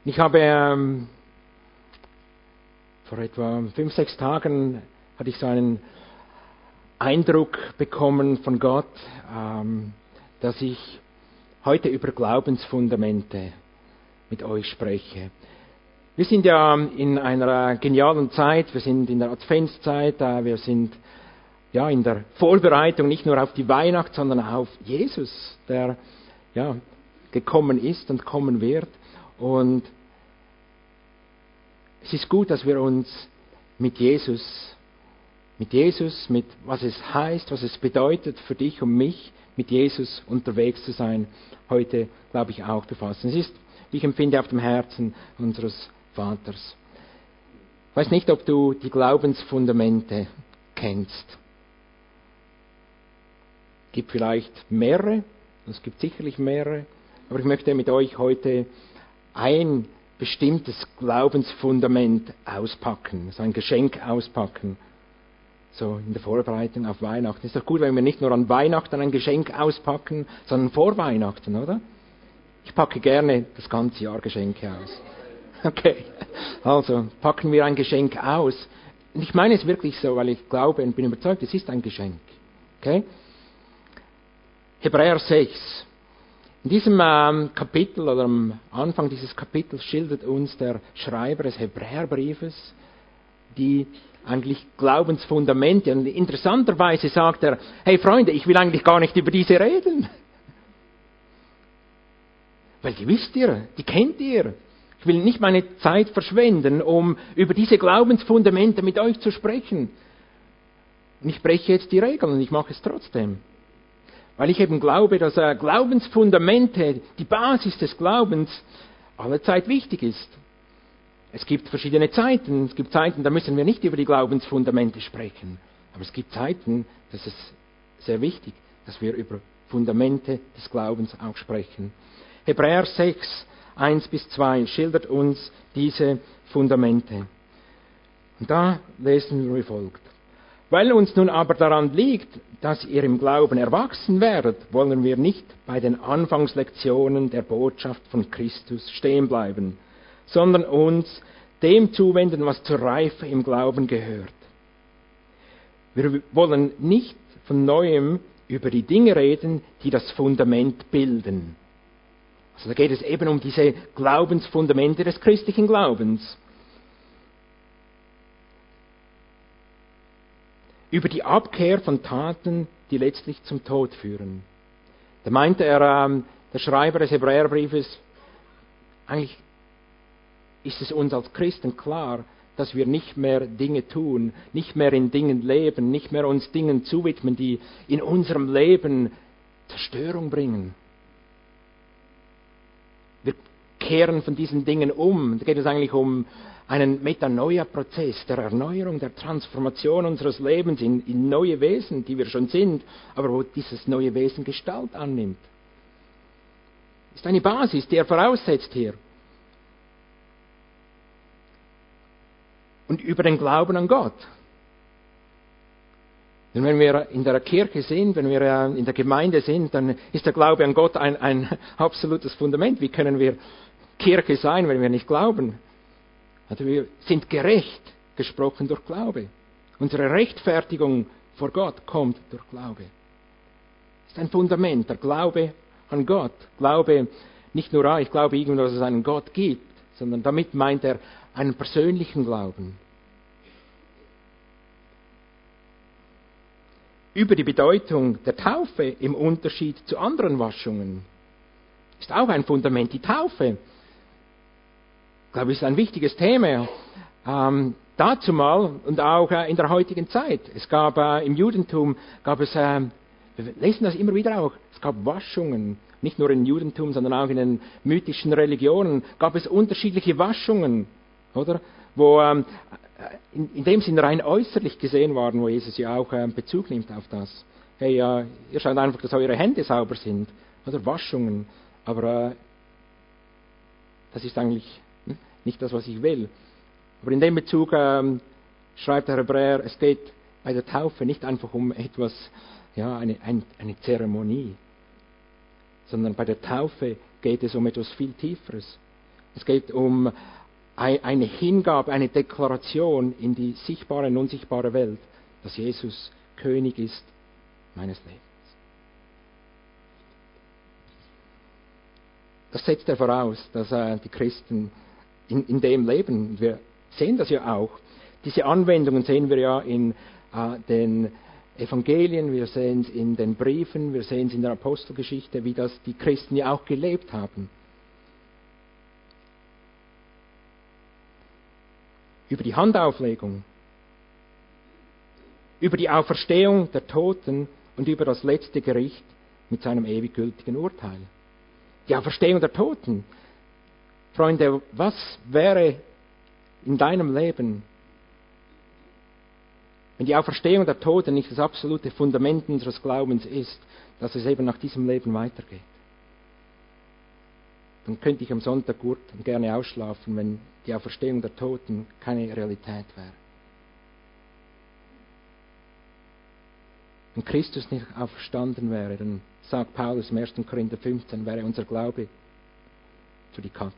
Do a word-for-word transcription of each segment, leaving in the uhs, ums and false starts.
Ich habe ähm, vor etwa fünf, sechs Tagen hatte ich so einen Eindruck bekommen von Gott, ähm, dass ich heute über Glaubensfundamente mit euch spreche. Wir sind ja in einer genialen Zeit, wir sind in der Adventszeit, äh, wir sind ja in der Vorbereitung nicht nur auf die Weihnacht, sondern auf Jesus, der ja gekommen ist und kommen wird. Und es ist gut, dass wir uns mit Jesus, mit Jesus, mit was es heißt, was es bedeutet für dich und mich, mit Jesus unterwegs zu sein, heute, glaube ich, auch befassen. Es ist, wie ich empfinde, auf dem Herzen unseres Vaters. Ich weiß nicht, ob du die Glaubensfundamente kennst. Es gibt vielleicht mehrere, es gibt sicherlich mehrere, aber ich möchte mit euch heute ein bestimmtes Glaubensfundament auspacken, so ein Geschenk auspacken, so in der Vorbereitung auf Weihnachten. Ist doch gut, wenn wir nicht nur an Weihnachten ein Geschenk auspacken, sondern vor Weihnachten, oder? Ich packe gerne das ganze Jahr Geschenke aus. Okay, also packen wir ein Geschenk aus. Und ich meine es wirklich so, weil ich glaube und bin überzeugt, es ist ein Geschenk. Okay? Hebräer sechs. In diesem ähm, Kapitel oder am Anfang dieses Kapitels schildert uns der Schreiber des Hebräerbriefes die eigentlich Glaubensfundamente. Und interessanterweise sagt er, hey Freunde, ich will eigentlich gar nicht über diese reden. Weil die wisst ihr, die kennt ihr. Ich will nicht meine Zeit verschwenden, um über diese Glaubensfundamente mit euch zu sprechen. Und ich breche jetzt die Regeln und ich mache es trotzdem. Weil ich eben glaube, dass äh, Glaubensfundamente, die Basis des Glaubens, allezeit wichtig ist. Es gibt verschiedene Zeiten. Es gibt Zeiten, da müssen wir nicht über die Glaubensfundamente sprechen. Aber es gibt Zeiten, das ist sehr wichtig, dass wir über Fundamente des Glaubens auch sprechen. Hebräer sechs, eins bis zwei schildert uns diese Fundamente. Und da lesen wir wie folgt. Weil uns nun aber daran liegt, dass ihr im Glauben erwachsen werdet, wollen wir nicht bei den Anfangslektionen der Botschaft von Christus stehen bleiben, sondern uns dem zuwenden, was zur Reife im Glauben gehört. Wir wollen nicht von Neuem über die Dinge reden, die das Fundament bilden. Also da geht es eben um diese Glaubensfundamente des christlichen Glaubens. Über die Abkehr von Taten, die letztlich zum Tod führen. Da meinte er, ähm, der Schreiber des Hebräerbriefes, eigentlich ist es uns als Christen klar, dass wir nicht mehr Dinge tun, nicht mehr in Dingen leben, nicht mehr uns Dingen zuwidmen, die in unserem Leben Zerstörung bringen. Wir kehren von diesen Dingen um. Da geht es eigentlich um einen Metanoia-Prozess der Erneuerung, der Transformation unseres Lebens in, in neue Wesen, die wir schon sind, aber wo dieses neue Wesen Gestalt annimmt. Das ist eine Basis, die er voraussetzt hier. Und über den Glauben an Gott. Denn wenn wir in der Kirche sind, wenn wir in der Gemeinde sind, dann ist der Glaube an Gott ein, ein absolutes Fundament. Wie können wir Kirche sein, wenn wir nicht glauben? Also wir sind gerecht gesprochen durch Glaube. Unsere Rechtfertigung vor Gott kommt durch Glaube. Das ist ein Fundament, der Glaube an Gott. Glaube nicht nur, ah, ich glaube irgendwo, dass es einen Gott gibt, sondern damit meint er einen persönlichen Glauben. Über die Bedeutung der Taufe im Unterschied zu anderen Waschungen ist auch ein Fundament. Die Taufe, ich glaube, ist ein wichtiges Thema. Ähm, dazu mal und auch äh, in der heutigen Zeit. Es gab äh, im Judentum, gab es, äh, wir lesen das immer wieder auch, es gab Waschungen. Nicht nur im Judentum, sondern auch in den mythischen Religionen gab es unterschiedliche Waschungen, oder? Wo ähm, in, in dem Sinn rein äußerlich gesehen waren, wo Jesus ja auch ähm, Bezug nimmt auf das. Hey, äh, ihr schaut einfach, dass eure Hände sauber sind, oder Waschungen. Aber äh, das ist eigentlich hm, nicht das, was ich will. Aber in dem Bezug ähm, schreibt der Hebräer, es geht bei der Taufe nicht einfach um etwas, ja, eine, ein, eine Zeremonie, sondern bei der Taufe geht es um etwas viel Tieferes. Es geht um eine Hingabe, eine Deklaration in die sichtbare und unsichtbare Welt, dass Jesus König ist meines Lebens. Das setzt er voraus, dass äh, die Christen in, in dem leben. Wir sehen das ja auch. Diese Anwendungen sehen wir ja in äh, den Evangelien, wir sehen es in den Briefen, wir sehen es in der Apostelgeschichte, wie das die Christen ja auch gelebt haben. Über die Handauflegung, über die Auferstehung der Toten und über das letzte Gericht mit seinem ewig gültigen Urteil. Die Auferstehung der Toten. Freunde, was wäre in deinem Leben, wenn die Auferstehung der Toten nicht das absolute Fundament unseres Glaubens ist, dass es eben nach diesem Leben weitergeht? Dann könnte ich am Sonntag gut und gerne ausschlafen, wenn die Auferstehung der Toten keine Realität wäre. Wenn Christus nicht auferstanden wäre, dann sagt Paulus im ersten Korinther fünfzehn, wäre unser Glaube für die Katz.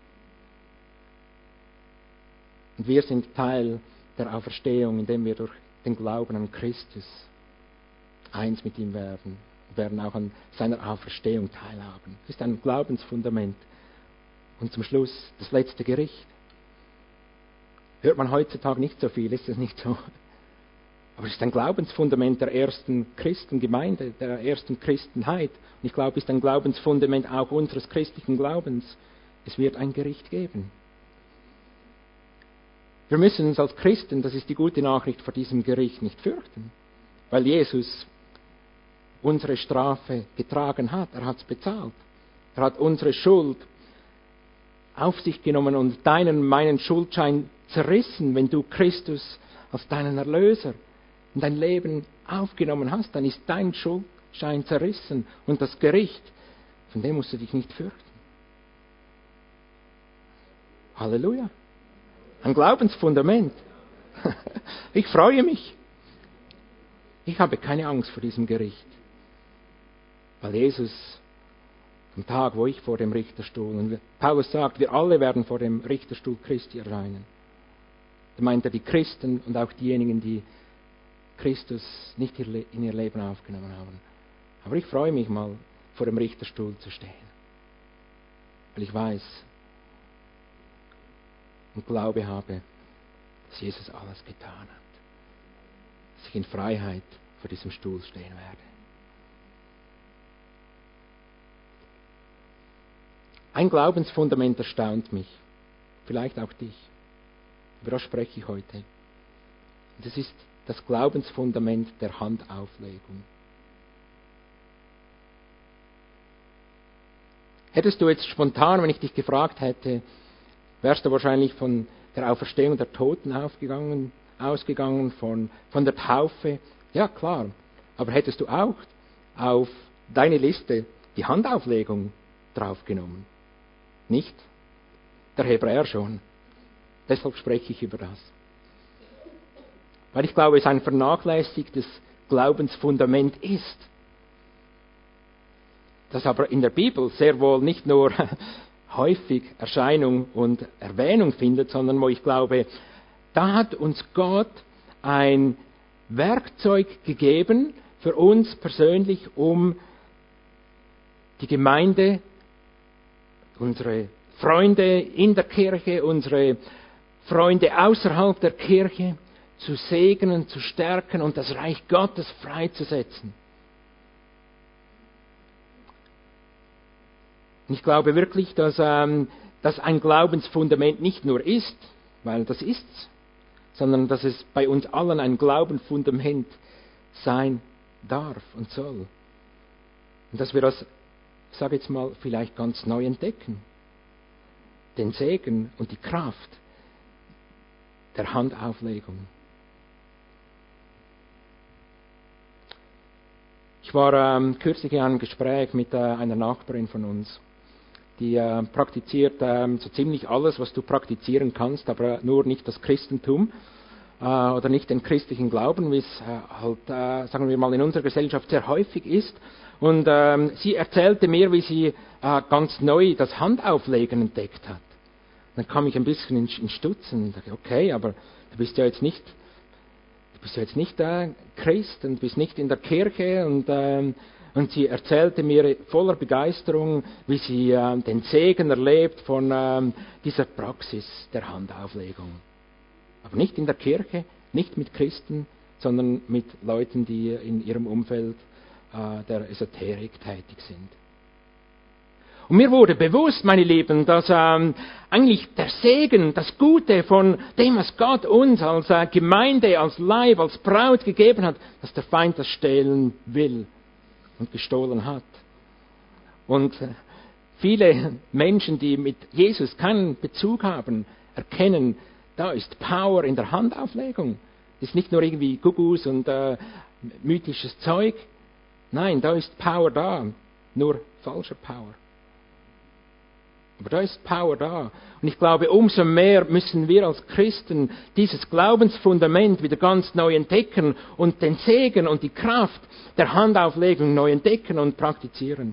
Und wir sind Teil der Auferstehung, indem wir durch den Glauben an Christus eins mit ihm werden und werden auch an seiner Auferstehung teilhaben. Das ist ein Glaubensfundament. Und zum Schluss das letzte Gericht. Hört man heutzutage nicht so viel, ist das nicht so? Aber es ist ein Glaubensfundament der ersten Christengemeinde, der ersten Christenheit. Und ich glaube, es ist ein Glaubensfundament auch unseres christlichen Glaubens. Es wird ein Gericht geben. Wir müssen uns als Christen, das ist die gute Nachricht, vor diesem Gericht nicht fürchten. Weil Jesus unsere Strafe getragen hat. Er hat es bezahlt. Er hat unsere Schuld auf sich genommen und deinen, meinen Schuldschein zerrissen. Wenn du Christus als deinen Erlöser in dein Leben aufgenommen hast, dann ist dein Schuldschein zerrissen. Und das Gericht, von dem musst du dich nicht fürchten. Halleluja. Ein Glaubensfundament. Ich freue mich. Ich habe keine Angst vor diesem Gericht. Weil Jesus am Tag, wo ich vor dem Richterstuhl, und Paulus sagt, wir alle werden vor dem Richterstuhl Christi erscheinen. Da meint er die Christen und auch diejenigen, die Christus nicht in ihr Leben aufgenommen haben. Aber ich freue mich mal, vor dem Richterstuhl zu stehen. Weil ich weiß und Glaube habe, dass Jesus alles getan hat. Dass ich in Freiheit vor diesem Stuhl stehen werde. Ein Glaubensfundament erstaunt mich, vielleicht auch dich. Über das spreche ich heute. Und das ist das Glaubensfundament der Handauflegung. Hättest du jetzt spontan, wenn ich dich gefragt hätte, wärst du wahrscheinlich von der Auferstehung der Toten aufgegangen, ausgegangen, von, von der Taufe. Ja, klar. Aber hättest du auch auf deine Liste die Handauflegung draufgenommen? Nicht? Der Hebräer schon. Deshalb spreche ich über das. Weil ich glaube, es ein vernachlässigtes Glaubensfundament ist. Das aber in der Bibel sehr wohl nicht nur häufig Erscheinung und Erwähnung findet, sondern wo ich glaube, da hat uns Gott ein Werkzeug gegeben für uns persönlich, um die Gemeinde, unsere Freunde in der Kirche, unsere Freunde außerhalb der Kirche zu segnen, zu stärken und das Reich Gottes freizusetzen. Und ich glaube wirklich, dass ähm, das ein Glaubensfundament nicht nur ist, weil das ist's, sondern dass es bei uns allen ein Glaubensfundament sein darf und soll. Und dass wir das, ich sage jetzt mal, vielleicht ganz neu entdecken. Den Segen und die Kraft der Handauflegung. Ich war ähm, kürzlich in einem Gespräch mit äh, einer Nachbarin von uns, die äh, praktiziert äh, so ziemlich alles, was du praktizieren kannst, aber nur nicht das Christentum äh, oder nicht den christlichen Glauben, wie es äh, halt, äh, sagen wir mal, in unserer Gesellschaft sehr häufig ist. Und ähm, sie erzählte mir, wie sie äh, ganz neu das Handauflegen entdeckt hat. Dann kam ich ein bisschen in, in Stutzen und dachte, okay, aber du bist ja jetzt nicht, du bist ja jetzt nicht äh, Christ und bist nicht in der Kirche. Und, ähm, und sie erzählte mir voller Begeisterung, wie sie äh, den Segen erlebt von ähm, dieser Praxis der Handauflegung. Aber nicht in der Kirche, nicht mit Christen, sondern mit Leuten, die in ihrem Umfeld äh, der Esoterik tätig sind. Und mir wurde bewusst, meine Lieben, dass ähm, eigentlich der Segen, das Gute von dem, was Gott uns als äh, Gemeinde, als Leib, als Braut gegeben hat, dass der Feind das stehlen will und gestohlen hat. Und äh, viele Menschen, die mit Jesus keinen Bezug haben, erkennen, da ist Power in der Handauflegung. Das ist nicht nur irgendwie Gugus und äh, mythisches Zeug. Nein, da ist Power da, nur falscher Power. Aber da ist Power da. Und ich glaube, umso mehr müssen wir als Christen dieses Glaubensfundament wieder ganz neu entdecken und den Segen und die Kraft der Handauflegung neu entdecken und praktizieren.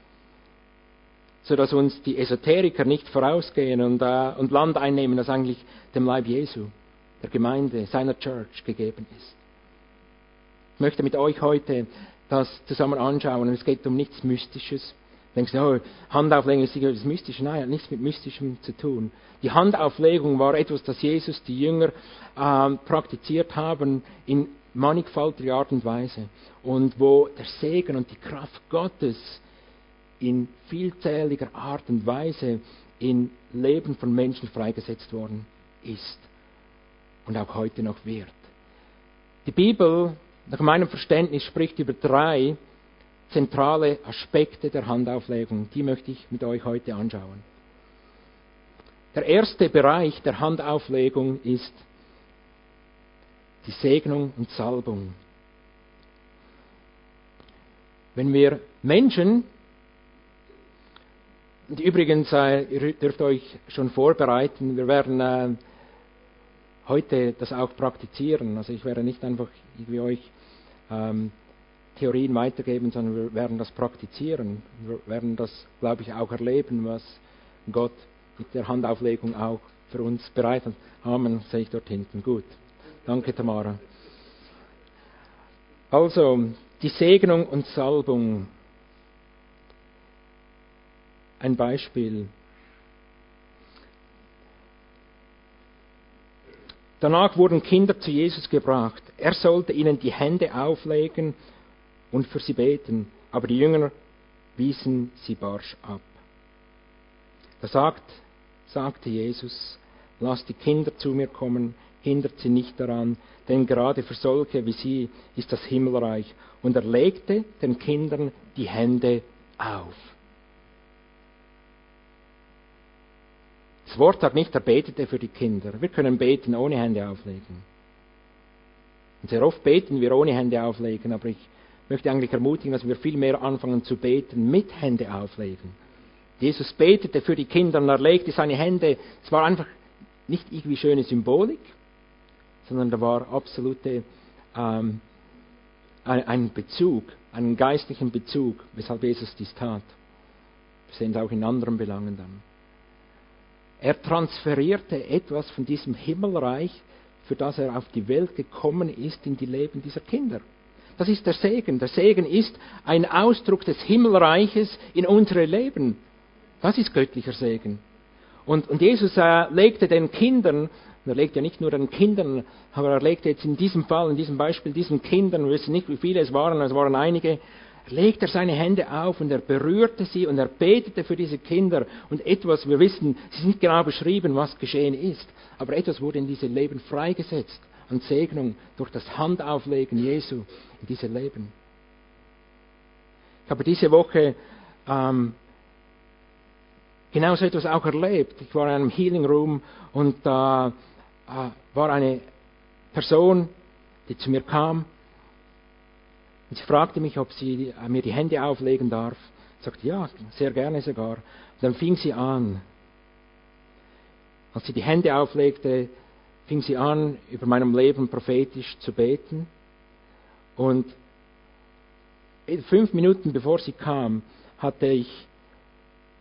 Sodass uns die Esoteriker nicht vorausgehen und, äh, und Land einnehmen, das eigentlich dem Leib Jesu, der Gemeinde, seiner Church gegeben ist. Ich möchte mit euch heute das zusammen anschauen und es geht um nichts Mystisches. Denkst du, oh, Handauflegung ist etwas Mystisches? Nein, hat nichts mit Mystischem zu tun. Die Handauflegung war etwas, das Jesus, die Jünger, äh, praktiziert haben in mannigfaltiger Art und Weise. Und wo der Segen und die Kraft Gottes in vielzähliger Art und Weise in Leben von Menschen freigesetzt worden ist. Und auch heute noch wird. Die Bibel, nach meinem Verständnis, spricht über drei zentrale Aspekte der Handauflegung. Die möchte ich mit euch heute anschauen. Der erste Bereich der Handauflegung ist die Segnung und Salbung. Wenn wir Menschen, und übrigens, äh, ihr dürft euch schon vorbereiten, wir werden äh, heute das auch praktizieren. Also ich werde nicht einfach irgendwie euch ähm, Theorien weitergeben, sondern wir werden das praktizieren. Wir werden das, glaube ich, auch erleben, was Gott mit der Handauflegung auch für uns bereit hat. Amen, sehe ich dort hinten. Gut. Danke, Tamara. Also, die Segnung und Salbung. Ein Beispiel. Danach wurden Kinder zu Jesus gebracht. Er sollte ihnen die Hände auflegen und für sie beten, aber die Jünger wiesen sie barsch ab. Da sagt, sagte Jesus, lasst die Kinder zu mir kommen, hindert sie nicht daran, denn gerade für solche wie sie ist das Himmelreich. Und er legte den Kindern die Hände auf. Das Wort sagt nicht, er betete für die Kinder. Wir können beten ohne Hände auflegen. Und sehr oft beten wir ohne Hände auflegen, aber ich möchte eigentlich ermutigen, dass wir viel mehr anfangen zu beten mit Hände auflegen. Jesus betete für die Kinder und er legte seine Hände. Es war einfach nicht irgendwie schöne Symbolik, sondern da war absolute ähm, ein, ein Bezug, einen geistlichen Bezug, weshalb Jesus dies tat. Wir sehen es auch in anderen Belangen dann. Er transferierte etwas von diesem Himmelreich, für das er auf die Welt gekommen ist, in die Leben dieser Kinder. Das ist der Segen. Der Segen ist ein Ausdruck des Himmelreiches in unsere Leben. Das ist göttlicher Segen. Und, und Jesus äh, legte den Kindern, und er legte ja nicht nur den Kindern, aber er legte jetzt in diesem Fall, in diesem Beispiel, diesen Kindern, wir wissen nicht, wie viele es waren, es waren einige, legte er seine Hände auf und er berührte sie und er betete für diese Kinder. Und etwas, wir wissen, es ist nicht genau beschrieben, was geschehen ist, aber etwas wurde in diese Leben freigesetzt. An Segnung durch das Handauflegen Jesu in diese Leben. Ich habe diese Woche ähm, genau so etwas auch erlebt. Ich war in einem Healing Room und da äh, war eine Person, die zu mir kam und sie fragte mich, ob sie äh, mir die Hände auflegen darf. Ich sagte, ja, sehr gerne sogar. Und dann fing sie an. Als sie die Hände auflegte, fing sie an, über meinem Leben prophetisch zu beten. Und fünf Minuten bevor sie kam, hatte ich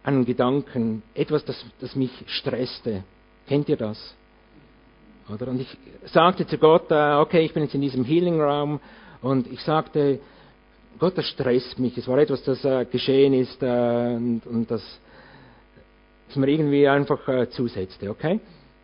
einen Gedanken, etwas, das, das mich stresste. Kennt ihr das? Oder? Und ich sagte zu Gott, äh, okay, ich bin jetzt in diesem Healing-Raum und ich sagte, Gott, das stresst mich. Es war etwas, das äh, geschehen ist äh, und, und das, das mir irgendwie einfach äh, zusetzte, okay?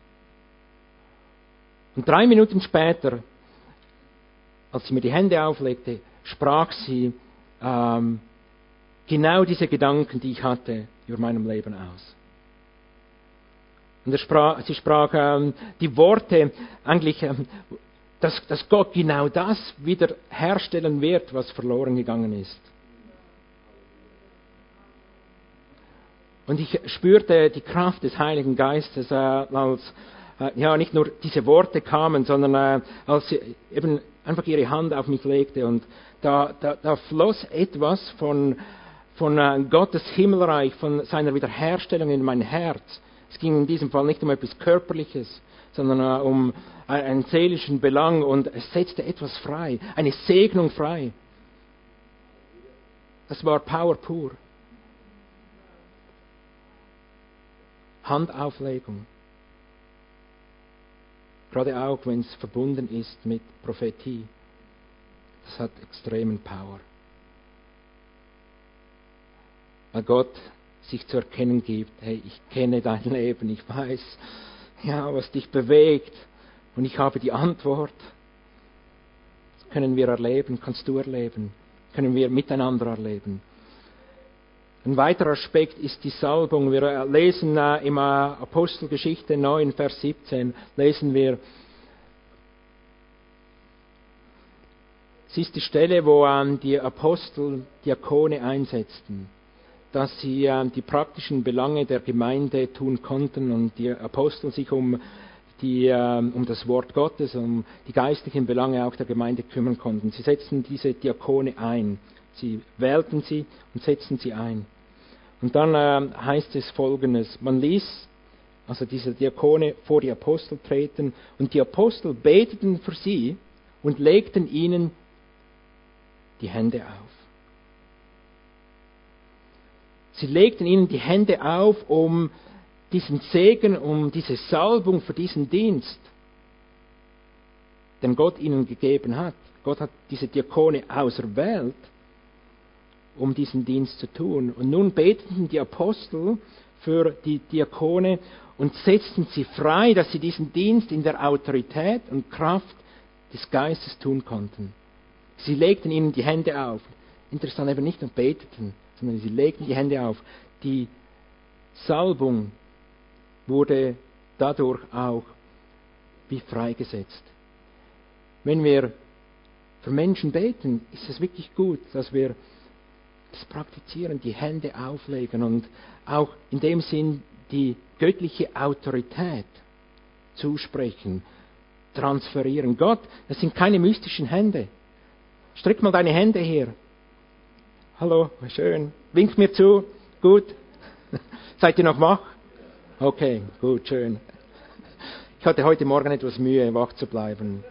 Und drei Minuten später, als sie mir die Hände auflegte, sprach sie ähm, genau diese Gedanken, die ich hatte, über meinem Leben aus. Und er sprach, sie sprach ähm, die Worte, eigentlich, ähm, dass, dass Gott genau das wieder herstellen wird, was verloren gegangen ist. Und ich spürte die Kraft des Heiligen Geistes, äh, als äh, ja nicht nur diese Worte kamen, sondern äh, als sie eben einfach ihre Hand auf mich legte. Und da, da, da floss etwas von, von äh, Gottes Himmelreich, von seiner Wiederherstellung in mein Herz. Es ging in diesem Fall nicht um etwas Körperliches, sondern äh, um einen seelischen Belang, und es setzte etwas frei, eine Segnung frei. Das war Power pur. Handauflegung. Gerade auch, wenn es verbunden ist mit Prophetie. Das hat extremen Power. Weil Gott sich zu erkennen gibt, hey, ich kenne dein Leben, ich weiß, ja, was dich bewegt, und ich habe die Antwort. Das können wir erleben, kannst du erleben, können wir miteinander erleben. Ein weiterer Aspekt ist die Salbung. Wir lesen äh, im Apostelgeschichte neun, Vers siebzehn, lesen wir, es ist die Stelle, wo ähm, die Apostel Diakone einsetzten, dass sie äh, die praktischen Belange der Gemeinde tun konnten und die Apostel sich um, die, äh, um das Wort Gottes, um die geistlichen Belange auch der Gemeinde kümmern konnten. Sie setzten diese Diakone ein. Sie wählten sie und setzten sie ein. Und dann äh, heißt es Folgendes: Man ließ also diese Diakone vor die Apostel treten, und die Apostel beteten für sie und legten ihnen die Hände auf. Sie legten ihnen die Hände auf, um diesen Segen, um diese Salbung für diesen Dienst, den Gott ihnen gegeben hat. Gott hat diese Diakone auserwählt, um diesen Dienst zu tun. Und nun beteten die Apostel für die Diakone und setzten sie frei, dass sie diesen Dienst in der Autorität und Kraft des Geistes tun konnten. Sie legten ihnen die Hände auf. Interessant, eben nicht nur beteten, sondern sie legten die Hände auf. Die Salbung wurde dadurch auch wie freigesetzt. Wenn wir für Menschen beten, ist es wirklich gut, dass wir das praktizieren, die Hände auflegen und auch in dem Sinn die göttliche Autorität zusprechen, transferieren. Gott, das sind keine mystischen Hände. Streck mal deine Hände her. Hallo, schön. Wink mir zu. Gut. Seid ihr noch wach? Okay, gut, schön. Ich hatte heute Morgen etwas Mühe, wach zu bleiben.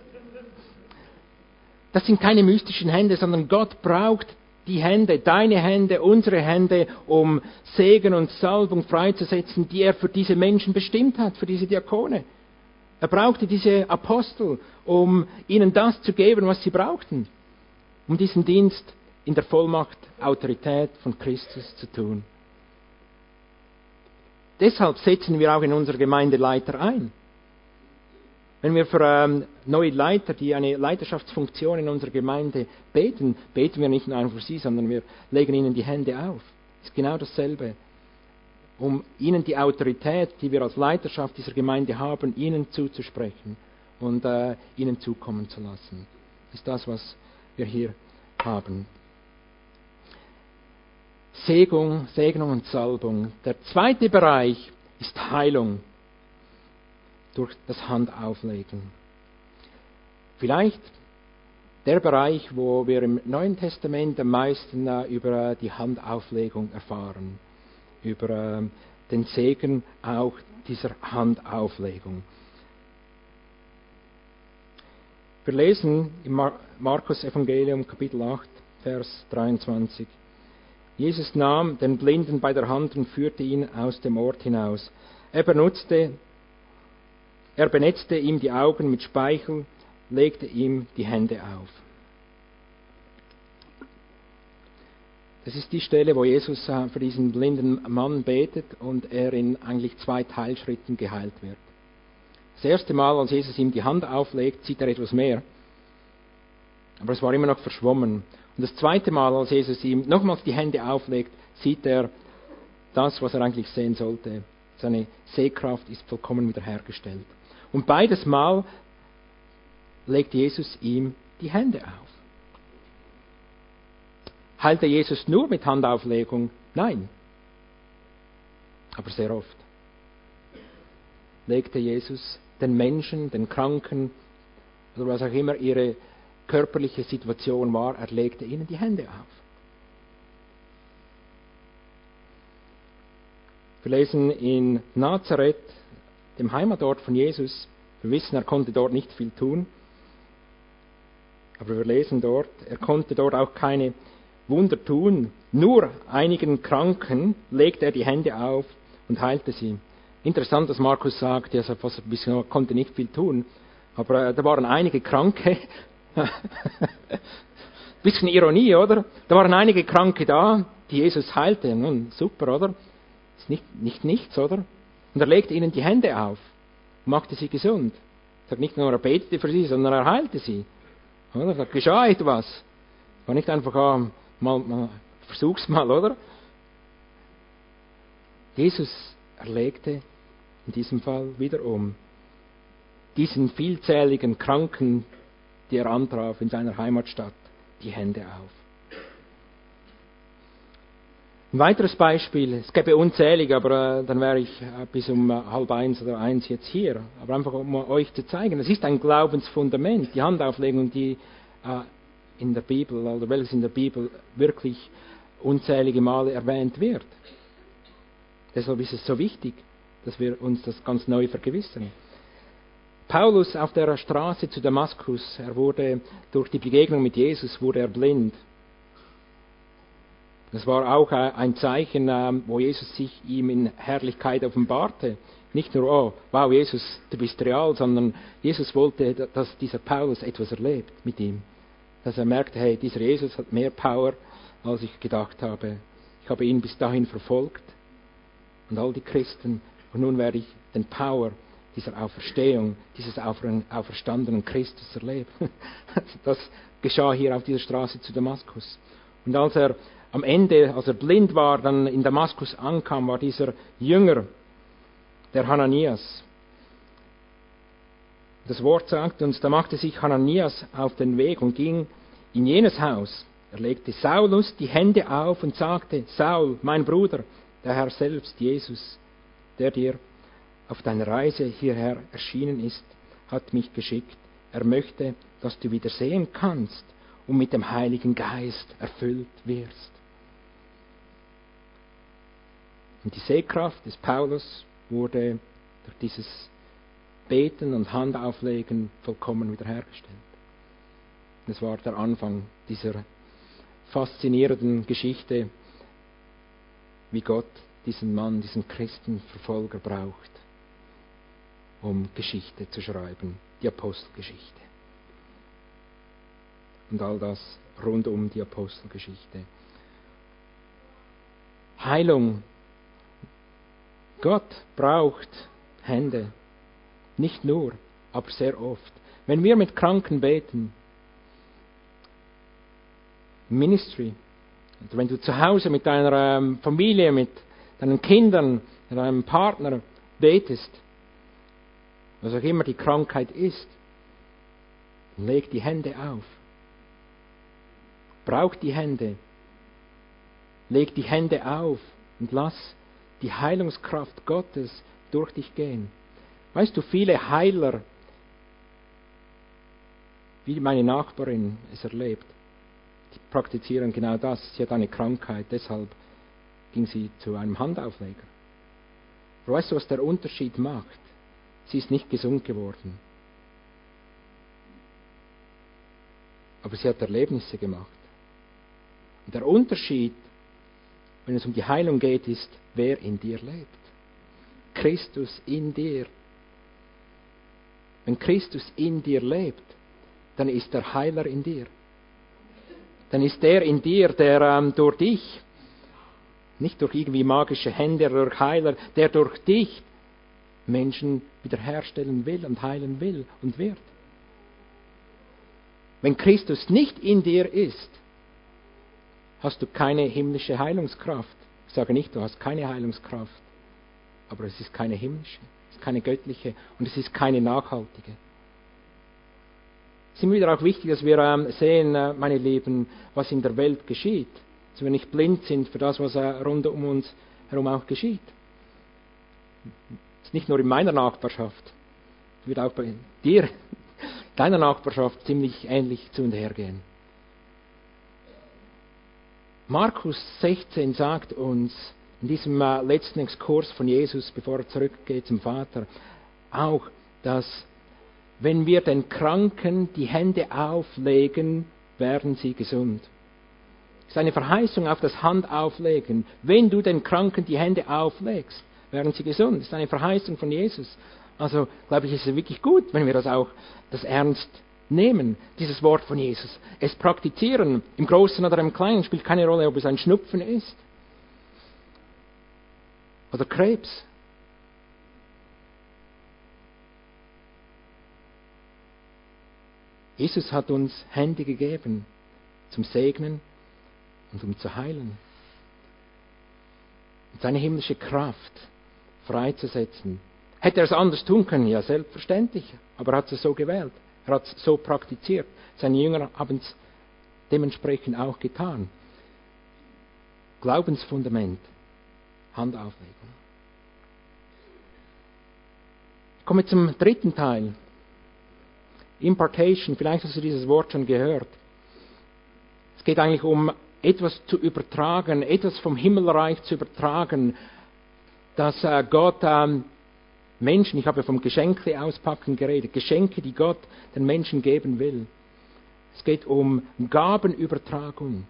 Das sind keine mystischen Hände, sondern Gott braucht die Hände, deine Hände, unsere Hände, um Segen und Salbung freizusetzen, die er für diese Menschen bestimmt hat, für diese Diakone. Er brauchte diese Apostel, um ihnen das zu geben, was sie brauchten, um diesen Dienst in der Vollmacht, Autorität von Christus zu tun. Deshalb setzen wir auch in unserer Gemeinde Leiter ein. Wenn wir für ähm, neue Leiter, die eine Leiterschaftsfunktion in unserer Gemeinde beten, beten wir nicht nur einfach für sie, sondern wir legen ihnen die Hände auf. Das ist genau dasselbe. Um ihnen die Autorität, die wir als Leiterschaft dieser Gemeinde haben, ihnen zuzusprechen und äh, ihnen zukommen zu lassen. Das ist das, was wir hier haben. Segnung, Segnung und Salbung. Der zweite Bereich ist Heilung durch das Handauflegen. Vielleicht der Bereich, wo wir im Neuen Testament am meisten äh, über die Handauflegung erfahren, über äh, den Segen auch dieser Handauflegung. Wir lesen im Mar- Markus Evangelium Kapitel acht, Vers dreiundzwanzig. Jesus nahm den Blinden bei der Hand und führte ihn aus dem Ort hinaus. Er benutzte, er benetzte ihm die Augen mit Speichel, legte ihm die Hände auf. Das ist die Stelle, wo Jesus für diesen blinden Mann betet und er in eigentlich zwei Teilschritten geheilt wird. Das erste Mal, als Jesus ihm die Hand auflegt, sieht er etwas mehr. Aber es war immer noch verschwommen. Und das zweite Mal, als Jesus ihm nochmals die Hände auflegt, sieht er das, was er eigentlich sehen sollte. Seine Sehkraft ist vollkommen wiederhergestellt. Und beides Mal legt Jesus ihm die Hände auf. Heilte Jesus nur mit Handauflegung? Nein. Aber sehr oft legte Jesus den Menschen, den Kranken, oder was auch immer ihre körperliche Situation war, er legte ihnen die Hände auf. Wir lesen in Nazareth, dem Heimatort von Jesus, wir wissen, er konnte dort nicht viel tun, aber wir lesen dort, er konnte dort auch keine Wunder tun, nur einigen Kranken legte er die Hände auf und heilte sie. Interessant, dass Markus sagt, er konnte nicht viel tun, aber da waren einige Kranke, bisschen Ironie, oder? Da waren einige Kranke da, die Jesus heilte. Nun, super, oder? Ist nicht, nicht nichts, oder? Und er legte ihnen die Hände auf und machte sie gesund. Er sagt nicht nur, er betete für sie, sondern er heilte sie. Oder? Da geschah etwas. War nicht einfach, ah, mal, mal, versuch's mal, oder? Jesus erlegte in diesem Fall wiederum diesen vielzähligen Kranken, die er antraf in seiner Heimatstadt, die Hände auf. Ein weiteres Beispiel, es gäbe unzählige, aber äh, dann wäre ich äh, bis um äh, halb eins oder eins jetzt hier. Aber einfach um euch zu zeigen, es ist ein Glaubensfundament, die Handauflegung, die äh, in der Bibel, oder welches in der Bibel wirklich unzählige Male erwähnt wird. Deshalb ist es so wichtig, dass wir uns das ganz neu vergewissern. Paulus auf der Straße zu Damaskus, er wurde durch die Begegnung mit Jesus wurde er blind. Das war auch ein Zeichen, wo Jesus sich ihm in Herrlichkeit offenbarte. Nicht nur, oh, wow, Jesus, du bist real, sondern Jesus wollte, dass dieser Paulus etwas erlebt mit ihm. Dass er merkte, hey, dieser Jesus hat mehr Power, als ich gedacht habe. Ich habe ihn bis dahin verfolgt und all die Christen. Und nun werde ich den Power dieser Auferstehung, dieses auferstandenen Christus erleben. Das geschah hier auf dieser Straße zu Damaskus. Und als er am Ende, als er blind war, dann in Damaskus ankam, war dieser Jünger, der Hananias. Das Wort sagt uns, da machte sich Hananias auf den Weg und ging in jenes Haus. Er legte Saulus die Hände auf und sagte, Saul, mein Bruder, der Herr selbst, Jesus, der dir auf deiner Reise hierher erschienen ist, hat mich geschickt. Er möchte, dass du wieder sehen kannst und mit dem Heiligen Geist erfüllt wirst. Und die Sehkraft des Paulus wurde durch dieses Beten und Handauflegen vollkommen wiederhergestellt. Das war der Anfang dieser faszinierenden Geschichte, wie Gott diesen Mann, diesen Christenverfolger braucht, um Geschichte zu schreiben, die Apostelgeschichte. Und all das rund um die Apostelgeschichte. Heilung. Gott braucht Hände. Nicht nur, aber sehr oft. Wenn wir mit Kranken beten, Ministry, also wenn du zu Hause mit deiner Familie, mit deinen Kindern, mit deinem Partner betest, was auch immer die Krankheit ist, leg die Hände auf. Brauch die Hände. Leg die Hände auf und lass die Heilungskraft Gottes durch dich gehen. Weißt du, viele Heiler, wie meine Nachbarin es erlebt, die praktizieren genau das. Sie hat eine Krankheit, deshalb ging sie zu einem Handaufleger. Aber weißt du, was der Unterschied macht? Sie ist nicht gesund geworden. Aber sie hat Erlebnisse gemacht. Und der Unterschied wenn es um die Heilung geht, ist, wer in dir lebt. Christus in dir. Wenn Christus in dir lebt, dann ist der Heiler in dir. Dann ist der in dir, der ähm, durch dich, nicht durch irgendwie magische Hände oder durch Heiler, der durch dich Menschen wiederherstellen will und heilen will und wird. Wenn Christus nicht in dir ist, hast du keine himmlische Heilungskraft. Ich sage nicht, du hast keine Heilungskraft, aber es ist keine himmlische, es ist keine göttliche und es ist keine nachhaltige. Es ist immer wieder auch wichtig, dass wir ähm, sehen, äh, meine Lieben, was in der Welt geschieht, dass wir nicht blind sind für das, was äh, rund um uns herum auch geschieht. Es ist nicht nur in meiner Nachbarschaft, es wird auch bei dir, deiner Nachbarschaft ziemlich ähnlich zu und her gehen. Markus sechzehn sagt uns in diesem äh, letzten Exkurs von Jesus, bevor er zurückgeht zum Vater, auch, dass wenn wir den Kranken die Hände auflegen, werden sie gesund. Das ist eine Verheißung auf das Handauflegen. Wenn du den Kranken die Hände auflegst, werden sie gesund. Das ist eine Verheißung von Jesus. Also, glaube ich, ist es wirklich gut, wenn wir das auch das ernst nehmen, dieses Wort von Jesus. Es praktizieren, im Großen oder im Kleinen, spielt keine Rolle, ob es ein Schnupfen ist oder Krebs. Jesus hat uns Hände gegeben zum Segnen und um zu heilen. Und seine himmlische Kraft freizusetzen. Hätte er es anders tun können? Ja, selbstverständlich. Aber er hat es so gewählt. Er hat es so praktiziert. Seine Jünger haben es dementsprechend auch getan. Glaubensfundament, Handauflegung. Ich komme zum dritten Teil. Impartation, vielleicht hast du dieses Wort schon gehört. Es geht eigentlich um etwas zu übertragen, etwas vom Himmelreich zu übertragen, dass äh, Gott ähm, Menschen, ich habe ja vom Geschenke auspacken geredet, Geschenke, die Gott den Menschen geben will. Es geht um Gabenübertragung.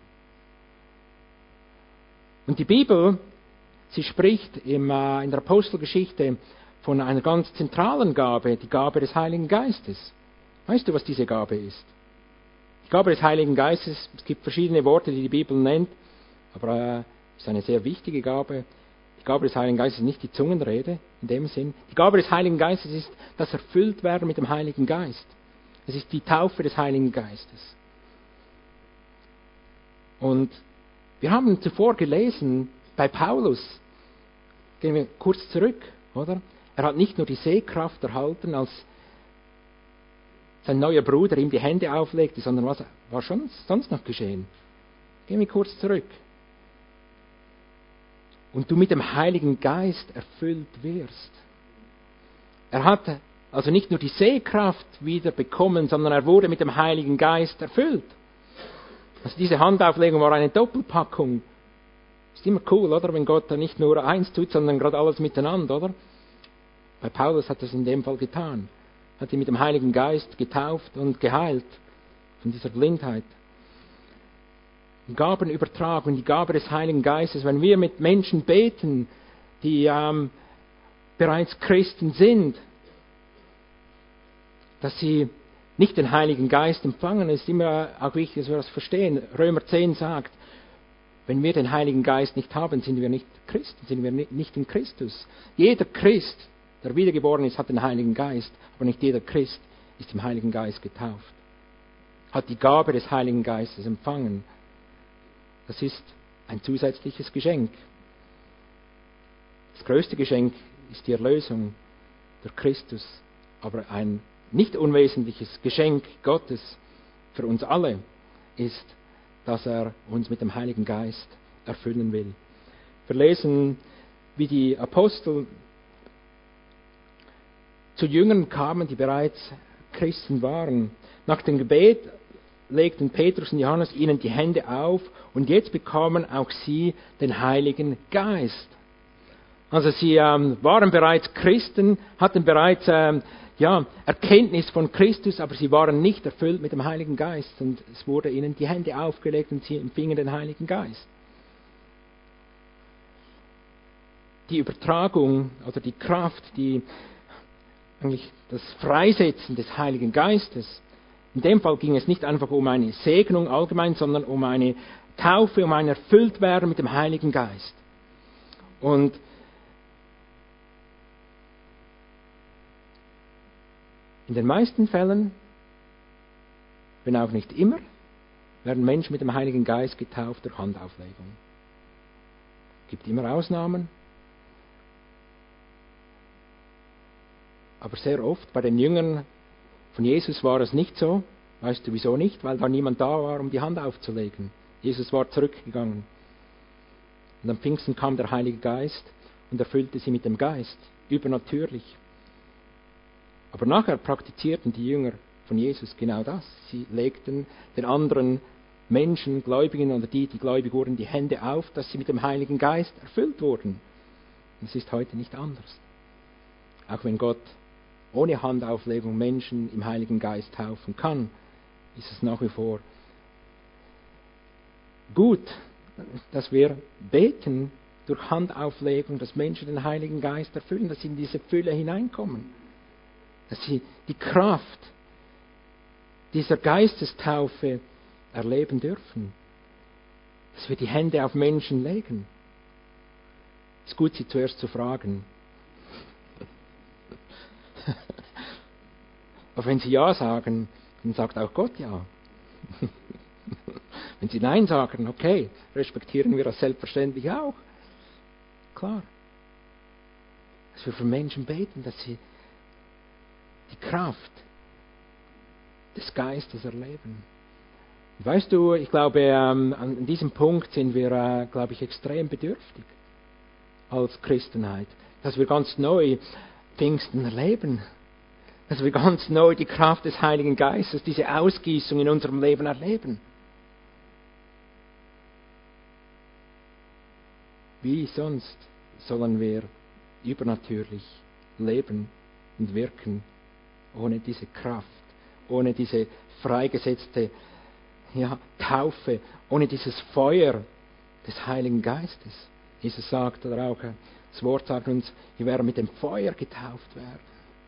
Und die Bibel, sie spricht im, äh, in der Apostelgeschichte von einer ganz zentralen Gabe, die Gabe des Heiligen Geistes. Weißt du, was diese Gabe ist? Die Gabe des Heiligen Geistes, es gibt verschiedene Worte, die die Bibel nennt, aber es äh, ist eine sehr wichtige Gabe. Die Gabe des Heiligen Geistes ist nicht die Zungenrede in dem Sinn. Die Gabe des Heiligen Geistes ist das Erfülltwerden mit dem Heiligen Geist. Es ist die Taufe des Heiligen Geistes. Und wir haben zuvor gelesen, bei Paulus, gehen wir kurz zurück, oder? Er hat nicht nur die Sehkraft erhalten, als sein neuer Bruder ihm die Hände auflegte, sondern was war schon sonst noch geschehen? Gehen wir kurz zurück. Und du mit dem Heiligen Geist erfüllt wirst. Er hat also nicht nur die Sehkraft wieder bekommen, sondern er wurde mit dem Heiligen Geist erfüllt. Also diese Handauflegung war eine Doppelpackung. Ist immer cool, oder? Wenn Gott da nicht nur eins tut, sondern gerade alles miteinander, oder? Bei Paulus hat er es in dem Fall getan. Hat ihn mit dem Heiligen Geist getauft und geheilt von dieser Blindheit. Gabenübertragung, die Gabe des Heiligen Geistes. Wenn wir mit Menschen beten, die ähm, bereits Christen sind, dass sie nicht den Heiligen Geist empfangen, ist immer auch wichtig, dass wir das verstehen. Römer zehn sagt, wenn wir den Heiligen Geist nicht haben, sind wir nicht Christen, sind wir nicht in Christus. Jeder Christ, der wiedergeboren ist, hat den Heiligen Geist, aber nicht jeder Christ ist im Heiligen Geist getauft. Hat die Gabe des Heiligen Geistes empfangen. Das ist ein zusätzliches Geschenk. Das größte Geschenk ist die Erlösung durch Christus, aber ein nicht unwesentliches Geschenk Gottes für uns alle ist, dass er uns mit dem Heiligen Geist erfüllen will. Wir lesen, wie die Apostel zu Jüngern kamen, die bereits Christen waren. Nach dem Gebet legten Petrus und Johannes ihnen die Hände auf und jetzt bekamen auch sie den Heiligen Geist. Also sie ähm, waren bereits Christen, hatten bereits ähm, ja, Erkenntnis von Christus, aber sie waren nicht erfüllt mit dem Heiligen Geist und es wurde ihnen die Hände aufgelegt und sie empfingen den Heiligen Geist. die Übertragung oder die Kraft, die eigentlich das Freisetzen des Heiligen Geistes. In dem Fall ging es nicht einfach um eine Segnung allgemein, sondern um eine Taufe, um ein Erfülltwerden mit dem Heiligen Geist. Und in den meisten Fällen, wenn auch nicht immer, werden Menschen mit dem Heiligen Geist getauft durch Handauflegung. Es gibt immer Ausnahmen. Aber sehr oft bei den Jüngern von Jesus war es nicht so. Weißt du wieso nicht? Weil da niemand da war, um die Hand aufzulegen. Jesus war zurückgegangen. Und am Pfingsten kam der Heilige Geist und erfüllte sie mit dem Geist. Übernatürlich. Aber nachher praktizierten die Jünger von Jesus genau das. Sie legten den anderen Menschen, Gläubigen oder die, die gläubig wurden, die Hände auf, dass sie mit dem Heiligen Geist erfüllt wurden. Und es ist heute nicht anders. Auch wenn Gott ohne Handauflegung Menschen im Heiligen Geist taufen kann, ist es nach wie vor gut, dass wir beten durch Handauflegung, dass Menschen den Heiligen Geist erfüllen, dass sie in diese Fülle hineinkommen, dass sie die Kraft dieser Geistestaufe erleben dürfen, dass wir die Hände auf Menschen legen. Es ist gut, sie zuerst zu fragen. Aber wenn sie Ja sagen, dann sagt auch Gott Ja. Wenn sie Nein sagen, okay, respektieren wir das selbstverständlich auch. Klar. Dass wir für Menschen beten, dass sie die Kraft des Geistes erleben. Und weißt du, ich glaube, ähm, an diesem Punkt sind wir, äh, glaube ich, extrem bedürftig als Christenheit, dass wir ganz neu Pfingsten erleben, dass wir ganz neu die Kraft des Heiligen Geistes, diese Ausgießung in unserem Leben erleben. Wie sonst sollen wir übernatürlich leben und wirken ohne diese Kraft, ohne diese freigesetzte ja, Taufe, ohne dieses Feuer des Heiligen Geistes? Jesus sagt, oder auch das Wort sagt uns, wir werden mit dem Feuer getauft werden.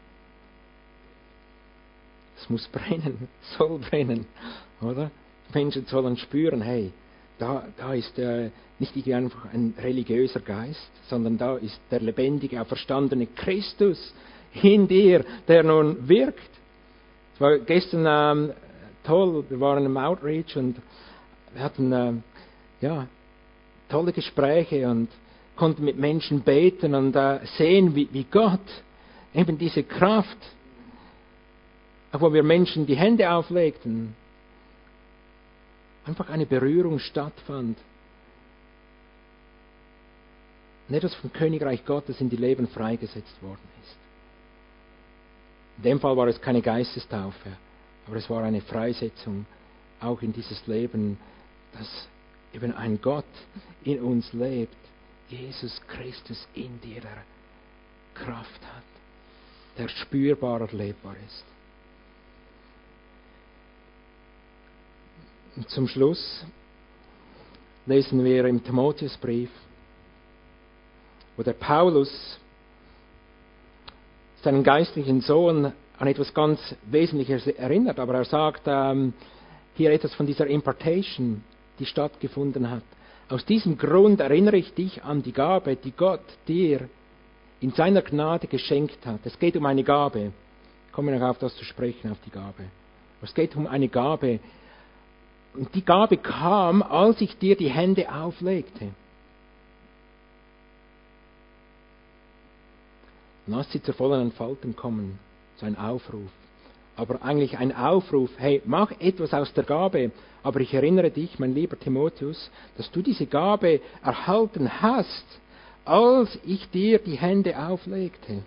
Es muss brennen, soll brennen, oder? Menschen sollen spüren, hey, da, da ist äh, nicht irgendwie einfach ein religiöser Geist, sondern da ist der lebendige, auferstandene Christus in dir, der nun wirkt. Es war gestern ähm, toll, wir waren im Outreach und wir hatten äh, ja, tolle Gespräche und konnten mit Menschen beten und äh, sehen, wie, wie Gott eben diese Kraft, auch wo wir Menschen die Hände auflegten, einfach eine Berührung stattfand. Und etwas vom Königreich Gottes in die Leben freigesetzt worden ist. In dem Fall war es keine Geistestaufe, aber es war eine Freisetzung auch in dieses Leben, dass eben ein Gott in uns lebt, Jesus Christus in dir, der Kraft hat, der spürbar erlebbar ist. Und zum Schluss lesen wir im Timotheusbrief, wo der Paulus seinen geistlichen Sohn an etwas ganz Wesentliches erinnert, aber er sagt ähm, hier etwas von dieser Impartation, die stattgefunden hat. Aus diesem Grund erinnere ich dich an die Gabe, die Gott dir in seiner Gnade geschenkt hat. Es geht um eine Gabe. Ich komme noch auf das zu sprechen, auf die Gabe. Es geht um eine Gabe. Und die Gabe kam, als ich dir die Hände auflegte. Lass sie zur vollen Entfaltung kommen. So ein Aufruf. Aber eigentlich ein Aufruf, hey, mach etwas aus der Gabe. Aber ich erinnere dich, mein lieber Timotheus, dass du diese Gabe erhalten hast, als ich dir die Hände auflegte.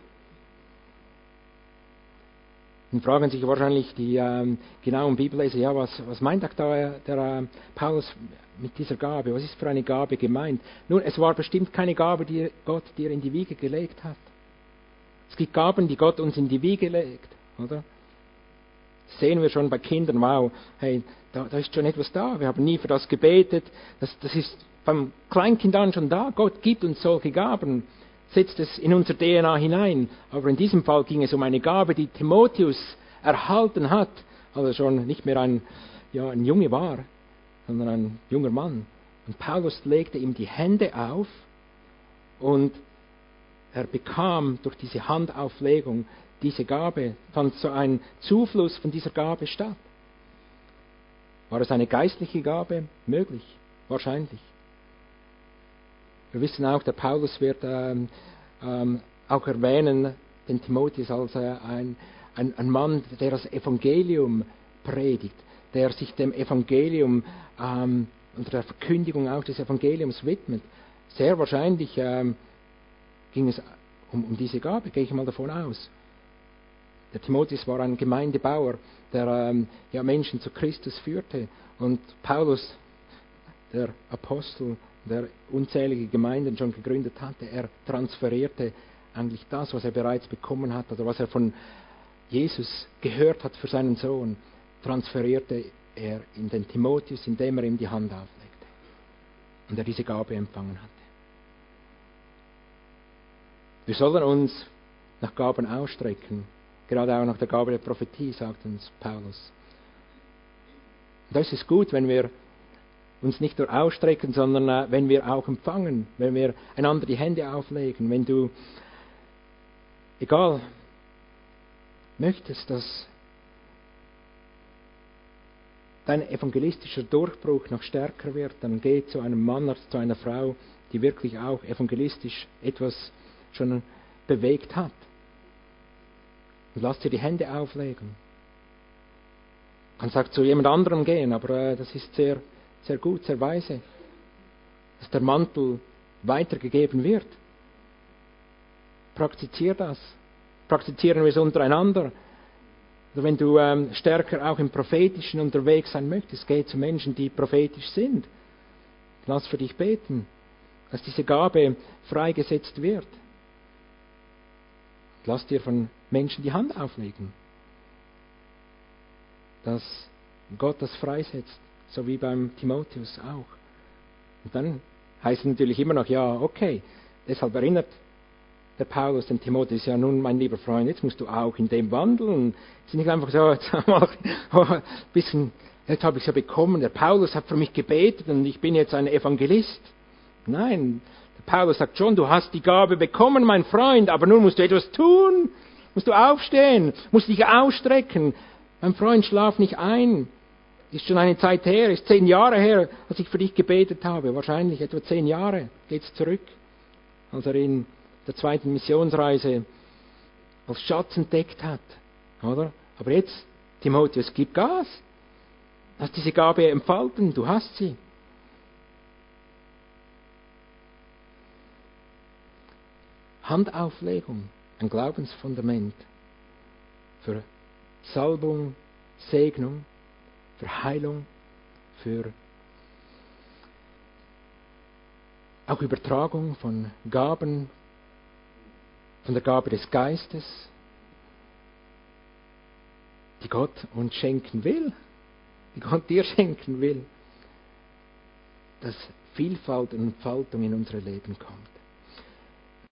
Dann fragen sich wahrscheinlich die ähm, genauen Bibelleser, ja, was, was meint da der, der äh, Paulus mit dieser Gabe? Was ist für eine Gabe gemeint? Nun, es war bestimmt keine Gabe, die Gott dir in die Wiege gelegt hat. Es gibt Gaben, die Gott uns in die Wiege legt, oder? Das sehen wir schon bei Kindern, wow, hey, da, da ist schon etwas da, wir haben nie für das gebetet, das, das ist beim Kleinkind an schon da, Gott gibt uns solche Gaben. setzt es in unser D N A hinein. Aber in diesem Fall ging es um eine Gabe, die Timotheus erhalten hat, als er schon nicht mehr ein, ja, ein Junge war, sondern ein junger Mann. Und Paulus legte ihm die Hände auf und er bekam durch diese Handauflegung diese Gabe, fand so ein Zufluss von dieser Gabe statt. War es eine geistliche Gabe? Möglich, wahrscheinlich. Wir wissen auch, der Paulus wird ähm, ähm, auch erwähnen, den Timotheus als äh, ein, ein, ein Mann, der das Evangelium predigt, der sich dem Evangelium ähm, und der Verkündigung auch des Evangeliums widmet. Sehr wahrscheinlich ähm, ging es um, um diese Gabe, gehe ich mal davon aus. Der Timotheus war ein Gemeindebauer, der ähm, ja, Menschen zu Christus führte. Und Paulus, der Apostel, der unzählige Gemeinden schon gegründet hatte, er transferierte eigentlich das, was er bereits bekommen hat oder was er von Jesus gehört hat für seinen Sohn, transferierte er in den Timotheus, indem er ihm die Hand auflegte und er diese Gabe empfangen hatte. Wir sollen uns nach Gaben ausstrecken, gerade auch nach der Gabe der Prophetie, sagt uns Paulus. Und das ist gut, wenn wir uns nicht nur ausstrecken, sondern äh, wenn wir auch empfangen, wenn wir einander die Hände auflegen, wenn du, egal, möchtest, dass dein evangelistischer Durchbruch noch stärker wird, dann geh zu einem Mann oder zu einer Frau, die wirklich auch evangelistisch etwas schon bewegt hat. Und lass dir die Hände auflegen. Du kannst auch zu jemand anderem gehen, aber äh, das ist sehr, sehr gut, sehr weise, dass der Mantel weitergegeben wird. Praktizier das. Praktizieren wir es untereinander. Oder wenn du ähm, stärker auch im Prophetischen unterwegs sein möchtest, geh zu Menschen, die prophetisch sind. Lass für dich beten, dass diese Gabe freigesetzt wird. Lass dir von Menschen die Hand auflegen, dass Gott das freisetzt, so wie beim Timotheus auch. Und dann heißt es natürlich immer noch, ja, okay, deshalb erinnert der Paulus den Timotheus, ja nun, mein lieber Freund, jetzt musst du auch in dem wandeln. Es ist nicht einfach so, jetzt mal ein bisschen, jetzt habe ich es ja bekommen, der Paulus hat für mich gebetet und ich bin jetzt ein Evangelist. Nein, der Paulus sagt schon, du hast die Gabe bekommen, mein Freund, aber nun musst du etwas tun, musst du aufstehen, musst dich ausstrecken. Mein Freund, schlaf nicht ein. Ist schon eine Zeit her, ist zehn Jahre her, als ich für dich gebetet habe. Wahrscheinlich etwa zehn Jahre geht's zurück, als er in der zweiten Missionsreise als Schatz entdeckt hat. Oder? Aber jetzt, Timotheus, gib Gas. Lass diese Gabe entfalten, du hast sie. Handauflegung, ein Glaubensfundament für Salbung, Segnung, für Heilung, für auch Übertragung von Gaben, von der Gabe des Geistes, die Gott uns schenken will, die Gott dir schenken will, dass Vielfalt und Entfaltung in unsere Leben kommt.